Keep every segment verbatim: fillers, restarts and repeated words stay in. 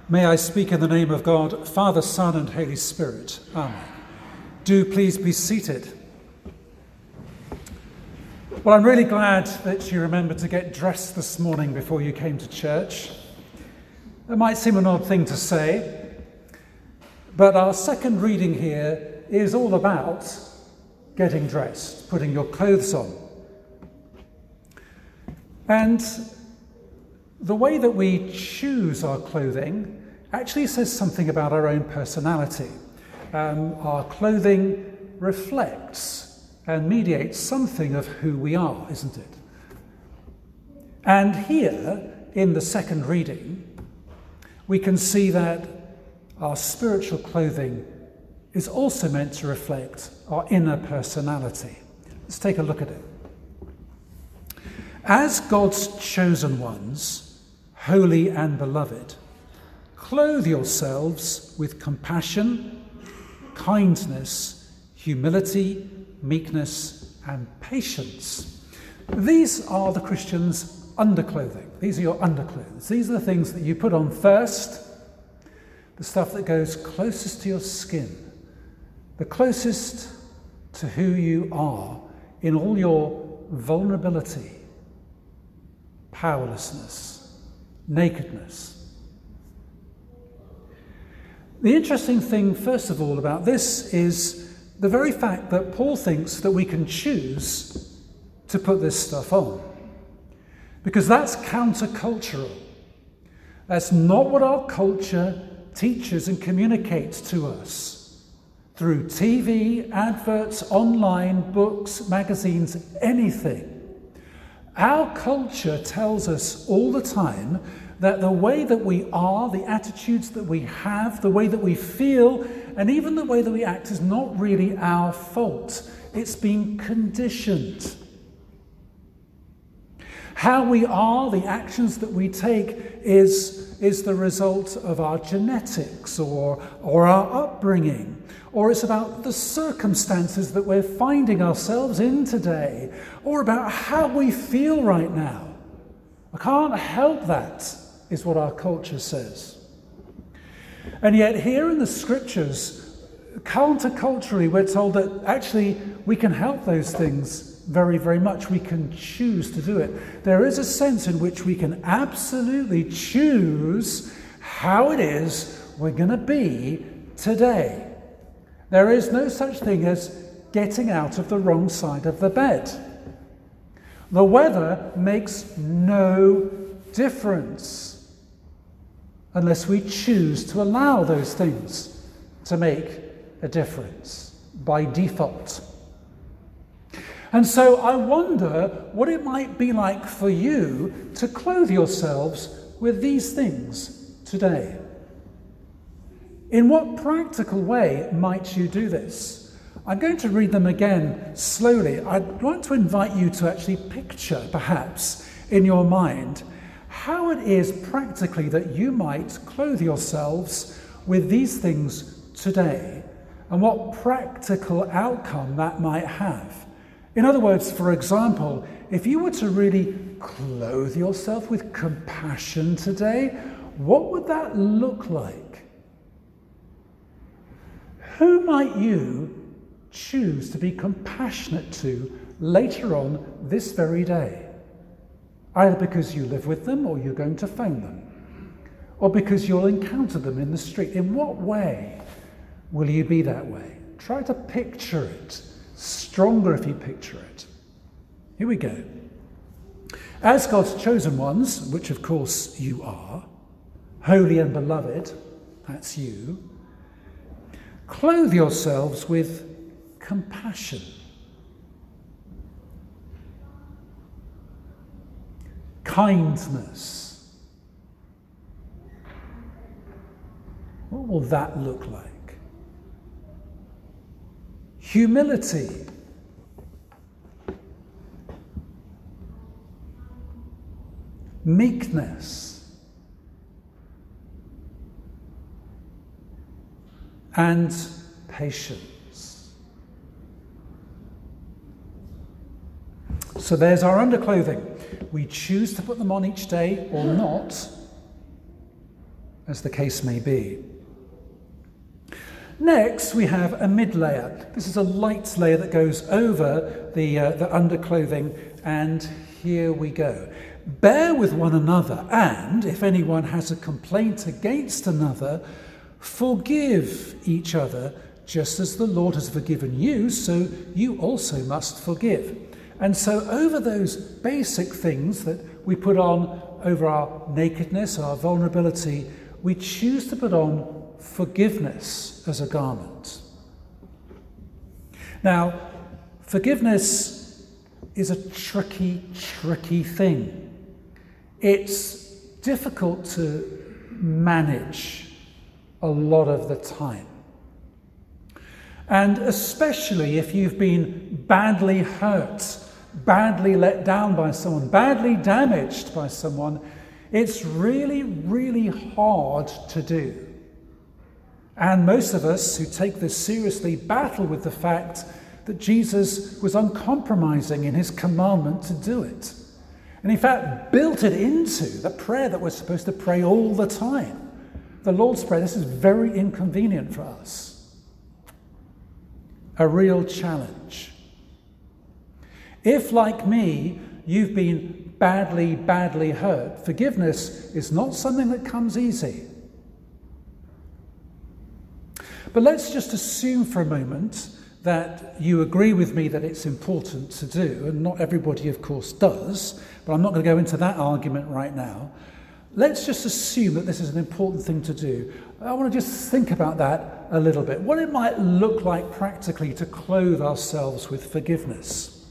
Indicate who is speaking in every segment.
Speaker 1: May I speak in the name of God, Father, Son, and Holy Spirit. Amen. Do please be seated. Well, I'm really glad that you remembered to get dressed this morning before you came to church. That might seem an odd thing to say, but our second reading here is all about getting dressed, putting your clothes on. And the way that we choose our clothing actually says something about our own personality. Um, our clothing reflects and mediates something of who we are, isn't it? And here, in the second reading, we can see that our spiritual clothing is also meant to reflect our inner personality. Let's take a look at it. As God's chosen ones, holy and beloved, clothe yourselves with compassion, kindness, humility, meekness, and patience. These are the Christian's underclothing. These are your underclothes. These are the things that you put on first, the stuff that goes closest to your skin, the closest to who you are in all your vulnerability, powerlessness, nakedness. The interesting thing, first of all, about this is the very fact that Paul thinks that we can choose to put this stuff on. Because that's countercultural. That's not what our culture teaches and communicates to us through T V, adverts, online, books, magazines, anything. Our culture tells us all the time that the way that we are, the attitudes that we have, the way that we feel, and even the way that we act is not really our fault. It's been conditioned. How we are, the actions that we take, is, is the result of our genetics or, or our upbringing. Or it's about the circumstances that we're finding ourselves in today, or about how we feel right now. I can't help that, is what our culture says. And yet here in the scriptures, counterculturally, we're told that actually we can help those things very, very much. We can choose to do it. There is a sense in which we can absolutely choose how it is we're going to be today. There is no such thing as getting out of the wrong side of the bed. The weather makes no difference unless we choose to allow those things to make a difference by default. And so I wonder what it might be like for you to clothe yourselves with these things today. In what practical way might you do this? I'm going to read them again slowly. I'd like to invite you to actually picture, perhaps, in your mind, how it is practically that you might clothe yourselves with these things today, and what practical outcome that might have. In other words, for example, if you were to really clothe yourself with compassion today, what would that look like? Who might you choose to be compassionate to later on this very day? Either because you live with them or you're going to phone them, or because you'll encounter them in the street. In what way will you be that way? Try to picture it. Stronger if you picture it. Here we go. As God's chosen ones, which of course you are, holy and beloved, that's you, clothe yourselves with compassion, kindness. What will that look like? Humility. Meekness. And patience. So there's our underclothing. We choose to put them on each day or not. as the case may be. Next, we have a mid-layer. This is a light layer that goes over the, uh, the underclothing, and here we go. Bear with one another, and if anyone has a complaint against another, forgive each other, just as the Lord has forgiven you, so you also must forgive. And so over those basic things that we put on over our nakedness, our vulnerability, we choose to put on forgiveness as a garment. Now, forgiveness is a tricky, tricky thing. It's difficult to manage a lot of the time. And especially if you've been badly hurt, badly let down by someone, badly damaged by someone, it's really, really hard to do. And most of us who take this seriously battle with the fact that Jesus was uncompromising in his commandment to do it. And in fact, built it into the prayer that we're supposed to pray all the time. The Lord's Prayer, this is very inconvenient for us. A real challenge. If, like me, you've been badly, badly hurt, forgiveness is not something that comes easy. But let's just assume for a moment that you agree with me that it's important to do, and not everybody, of course, does, but I'm not going to go into that argument right now. Let's just assume that this is an important thing to do. I want to just think about that a little bit. What it might look like practically to clothe ourselves with forgiveness.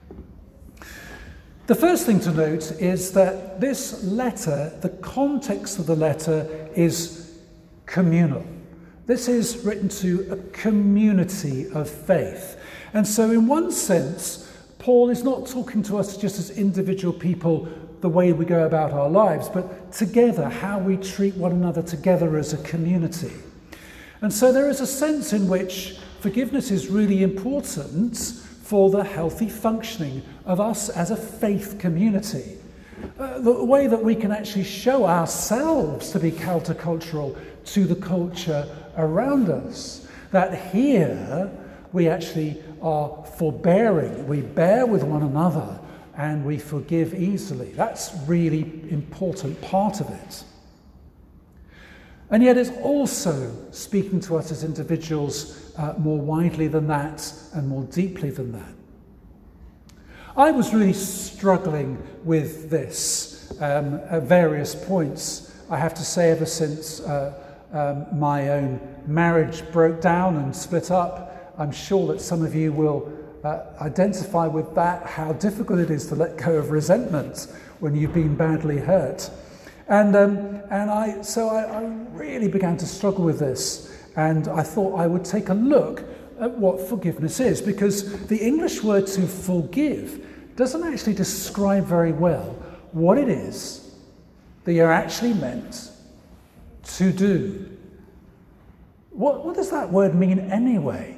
Speaker 1: The first thing to note is that this letter, the context of the letter is communal. This is written to a community of faith. And so in one sense, Paul is not talking to us just as individual people, the way we go about our lives, but together, how we treat one another together as a community. And so there is a sense in which forgiveness is really important for the healthy functioning of us as a faith community. Uh, the way that we can actually show ourselves to be countercultural to the culture around us. That here we actually are forbearing, we bear with one another, and we forgive easily. That's really important part of it. And yet it's also speaking to us as individuals uh, more widely than that and more deeply than that. I was really struggling with this um, at various points, I have to say, ever since uh, um, my own marriage broke down and split up. I'm sure that some of you will uh, identify with that, how difficult it is to let go of resentment when you've been badly hurt. And um, and I so I, I really began to struggle with this, and I thought I would take a look at what forgiveness is, because the English word to forgive doesn't actually describe very well what it is that you're actually meant to do. What, what does that word mean anyway?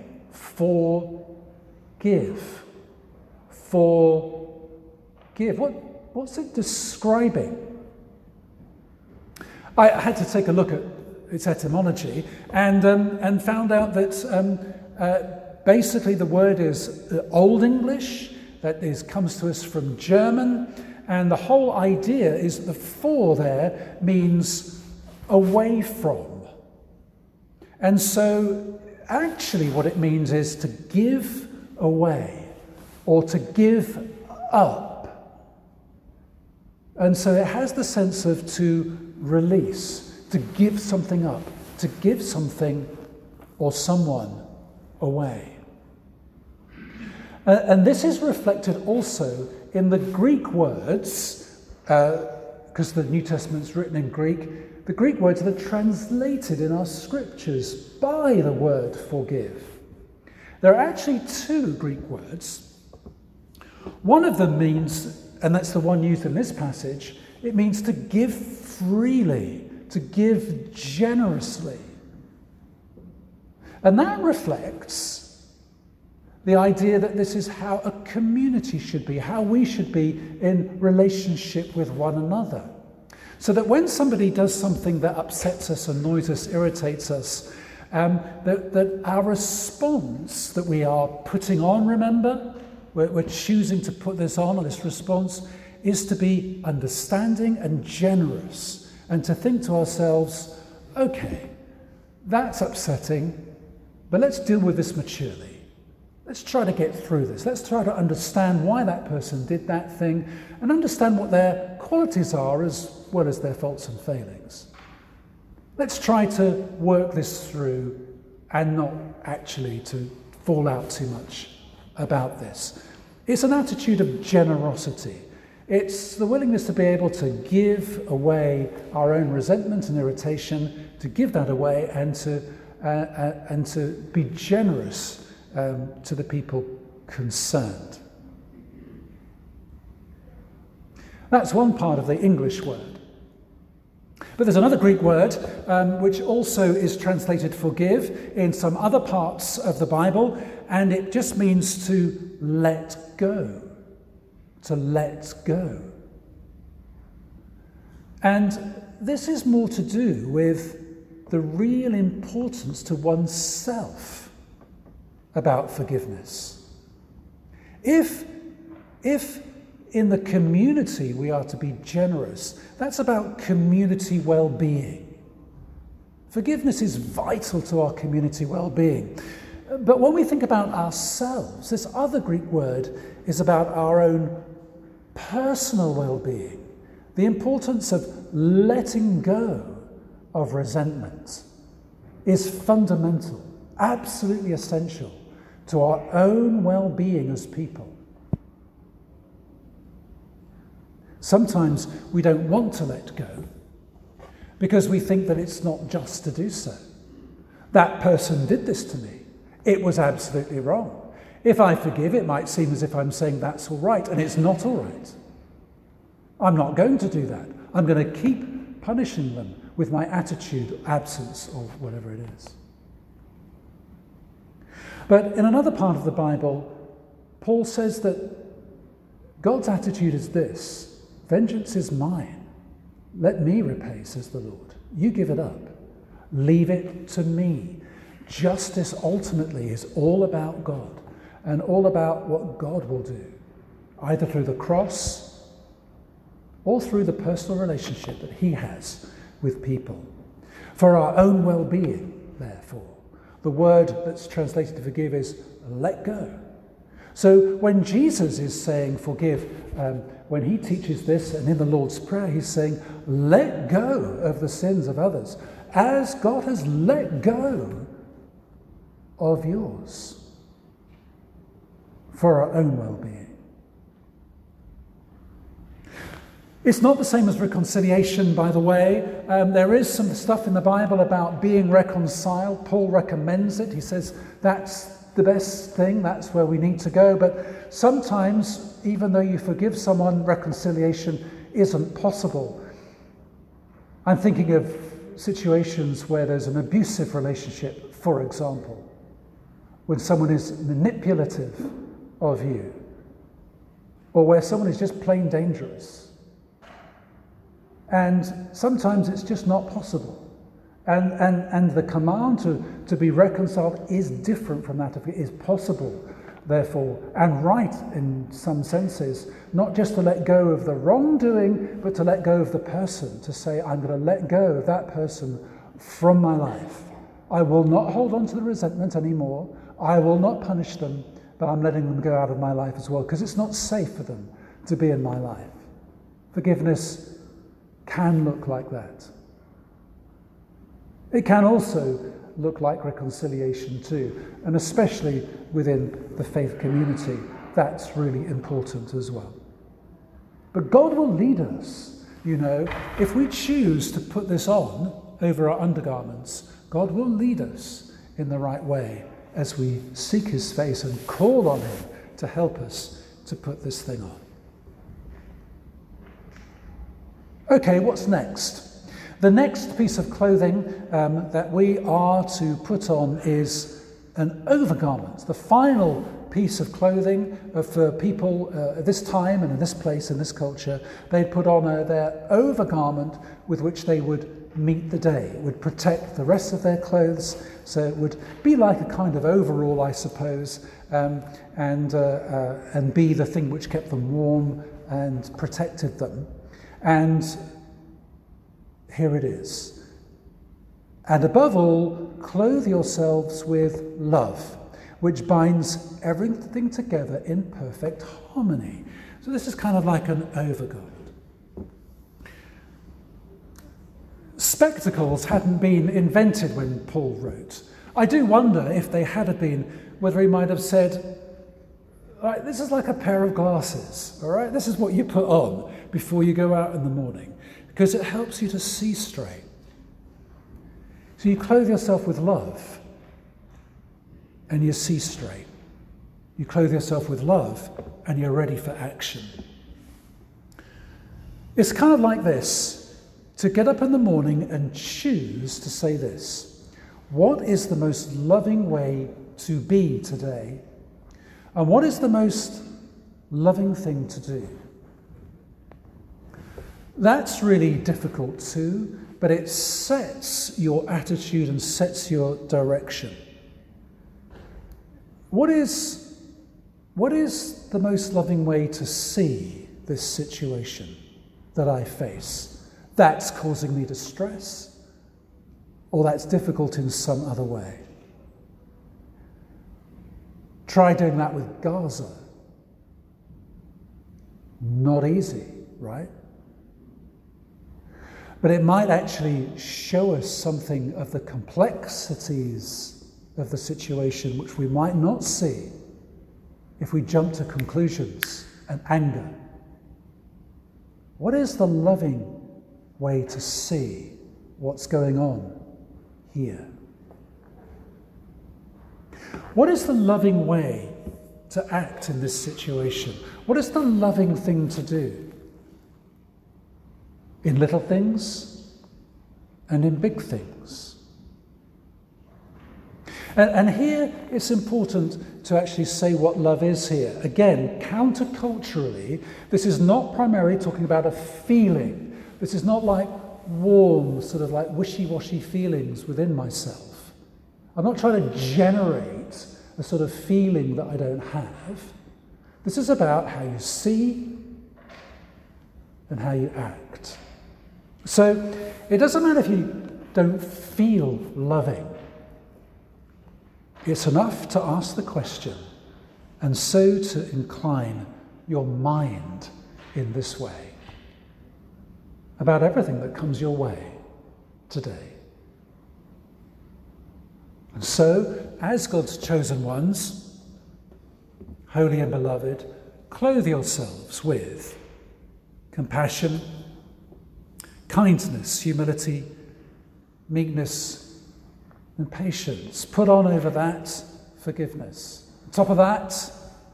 Speaker 1: Forgive. Forgive. What, what's it describing? I had to take a look at its etymology and um, and found out that um, uh, basically the word is Old English, that is comes to us from German, and the whole idea is that the for there means away from. And so actually what it means is to give away or to give up. And so it has the sense of to release, to give something up, to give something or someone away. Uh, and this is reflected also in the Greek words, because uh, the New Testament's written in Greek, the Greek words that are translated in our scriptures by the word forgive. There are actually two Greek words. One of them means, and that's the one used in this passage, it means to give freely, to give generously. And that reflects the idea that this is how a community should be, how we should be in relationship with one another. So that when somebody does something that upsets us, annoys us, irritates us, um, that, that our response that we are putting on, remember, we're, we're choosing to put this on, or this response, is to be understanding and generous, and to think to ourselves, okay, that's upsetting, but let's deal with this maturely. Let's try to get through this. Let's try to understand why that person did that thing and understand what their qualities are as well as their faults and failings. Let's try to work this through and not actually to fall out too much about this. It's an attitude of generosity. It's the willingness to be able to give away our own resentment and irritation, to give that away and to, uh, uh, and to be generous Um, to the people concerned. That's one part of the English word. But there's another Greek word um, which also is translated forgive in some other parts of the Bible, and it just means to let go. To let go. And this is more to do with the real importance to oneself about forgiveness. If, if in the community we are to be generous, that's about community well-being. Forgiveness is vital to our community well-being. But when we think about ourselves, this other Greek word is about our own personal well-being. The importance of letting go of resentment is fundamental, absolutely essential to our own well-being as people. Sometimes we don't want to let go because we think that it's not just to do so. That person did this to me. It was absolutely wrong. If I forgive, it might seem as if I'm saying that's all right, and it's not all right. I'm not going to do that. I'm going to keep punishing them with my attitude, absence, or whatever it is. But in another part of the Bible, Paul says that God's attitude is this: vengeance is mine. Let me repay, says the Lord. You give it up. Leave it to me. Justice ultimately is all about God and all about what God will do, either through the cross or through the personal relationship that he has with people. For our own well-being, therefore, the word that's translated to forgive is let go. So when Jesus is saying forgive, um, when he teaches this and in the Lord's Prayer, he's saying let go of the sins of others as God has let go of yours for our own well-being. It's not the same as reconciliation, by the way. Um, there is some stuff in the Bible about being reconciled. Paul recommends it. He says that's the best thing, that's where we need to go. But sometimes, even though you forgive someone, reconciliation isn't possible. I'm thinking of situations where there's an abusive relationship, for example, when someone is manipulative of you, or where someone is just plain dangerous. And sometimes it's just not possible. And, and, and the command to, to be reconciled is different from that. It is possible, therefore, and right in some senses, not just to let go of the wrongdoing, but to let go of the person, to say, I'm going to let go of that person from my life. I will not hold on to the resentment anymore. I will not punish them, but I'm letting them go out of my life as well, because it's not safe for them to be in my life. Forgiveness can look like that. It can also look like reconciliation too, and especially within the faith community, that's really important as well. But God will lead us, you know, if we choose to put this on over our undergarments, God will lead us in the right way as we seek his face and call on him to help us to put this thing on. Okay, what's next? The next piece of clothing um, that we are to put on is an overgarment, the final piece of clothing uh, for people uh, at this time and in this place, in this culture. They'd put on uh, their overgarment with which they would meet the day. It would protect the rest of their clothes, so it would be like a kind of overall, I suppose, um, and, uh, uh, and be the thing which kept them warm and protected them. And here it is. And above all, clothe yourselves with love, which binds everything together in perfect harmony. So this is kind of like an overgarment. Spectacles hadn't been invented when Paul wrote. I do wonder if they had been, whether he might have said, all right, this is like a pair of glasses, all right? This is what you put on before you go out in the morning, because it helps you to see straight. So you clothe yourself with love, and you see straight. You clothe yourself with love, and you're ready for action. It's kind of like this, to get up in the morning and choose to say this: what is the most loving way to be today? And what is the most loving thing to do? That's really difficult too, but it sets your attitude and sets your direction. What is, what is the most loving way to see this situation that I face that's causing me distress, or that's difficult in some other way? Try doing that with Gaza. Not easy, right? But it might actually show us something of the complexities of the situation which we might not see if we jump to conclusions and anger. What is the loving way to see what's going on here? What is the loving way to act in this situation? What is the loving thing to do? In little things and in big things. And, and here it's important to actually say what love is here. Again, counterculturally, this is not primarily talking about a feeling. This is not like warm, sort of like wishy-washy feelings within myself. I'm not trying to generate a sort of feeling that I don't have. This is about how you see and how you act. So it doesn't matter if you don't feel loving. It's enough to ask the question, and so to incline your mind in this way about everything that comes your way today. And so, as God's chosen ones, holy and beloved, clothe yourselves with compassion, kindness, humility, meekness, and patience. Put on over that forgiveness. On top of that,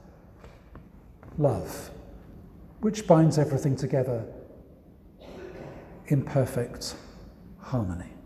Speaker 1: love, which binds everything together in perfect harmony.